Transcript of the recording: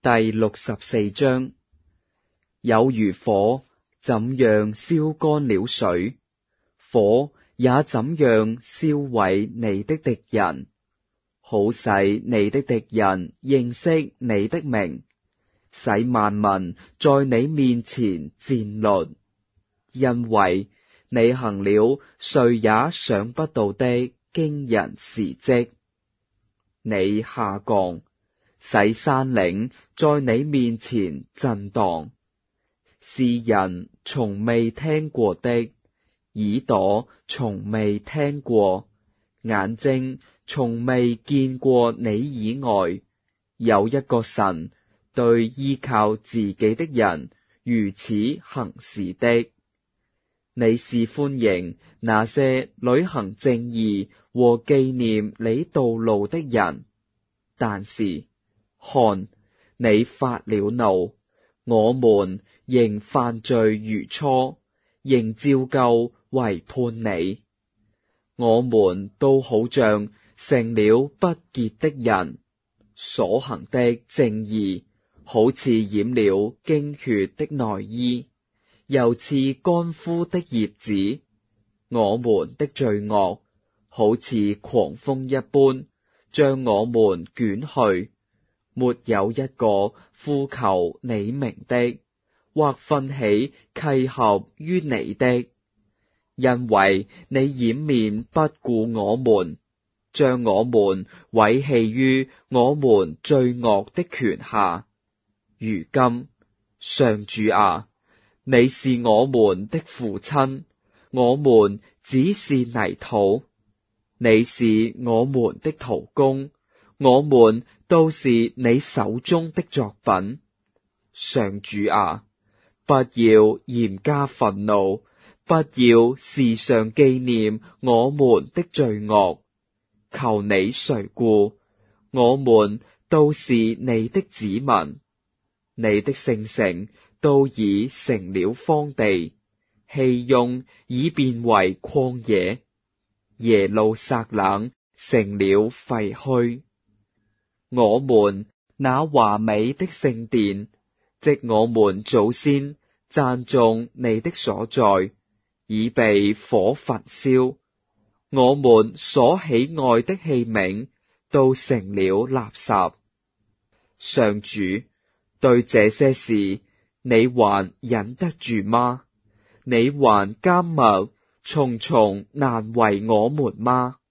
第64章，有如火怎樣燒乾了水，火也怎樣燒毀你的敵人，好使你的敵人認識你的名，使萬民在你面前戰慄，因為你行了誰也想不到的驚人事蹟。你下降，使山嶺在你面前震盪，是人從未聽過的，耳朵從未聽過，眼睛從未見過你以外，有一個神對依靠自己的人如此行事的。你是歡迎那些履行正義和紀念你道路的人，但是看，你發了怒，我們仍犯罪如初，仍照舊圍判你。我們都好像成了不潔的人，所行的正義好似染了經血的內衣，又似乾枯的葉子。我們的罪惡好似狂風一般，將我們捲去，沒有一個呼求你名的，或奮起契合於你的，因為你掩面不顧我們，將我們毀棄於我們罪惡的權下。如今，上主啊，你是我們的父親，我們只是泥土，你是我們的陶工，我們都是你手中的作品。上主啊，不要嚴加憤怒，不要時常紀念我們的罪惡，求你垂顧，我們都是你的子民。你的聖城都已成了荒地，熙雍已變為曠野，耶路撒冷成了廢墟。我們那華美的聖殿，即我們祖先讚頌你的所在，已被火焚燒，我們所喜愛的器皿都成了垃圾。上主，對這些事，你還忍得住嗎？你還緘默，重重難為我們嗎？